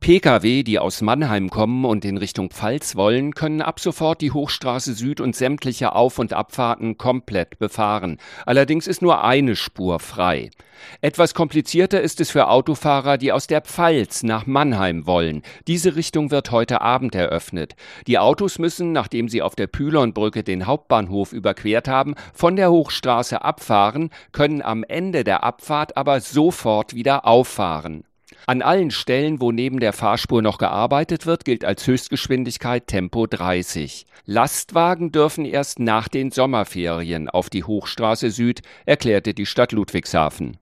Pkw, die aus Mannheim kommen und in Richtung Pfalz wollen, können ab sofort die Hochstraße Süd und sämtliche Auf- und Abfahrten komplett befahren. Allerdings ist nur eine Spur frei. Etwas komplizierter ist es für Autofahrer, die aus der Pfalz nach Mannheim wollen. Diese Richtung wird heute Abend eröffnet. Die Autos müssen, nachdem sie auf der Pylonbrücke den Hauptbahnhof überquert haben, von der Hochstraße abfahren, können am Ende der Abfahrt aber sofort wieder auffahren. An allen Stellen, wo neben der Fahrspur noch gearbeitet wird, gilt als Höchstgeschwindigkeit Tempo 30. Lastwagen dürfen erst nach den Sommerferien auf die Hochstraße Süd, erklärte die Stadt Ludwigshafen.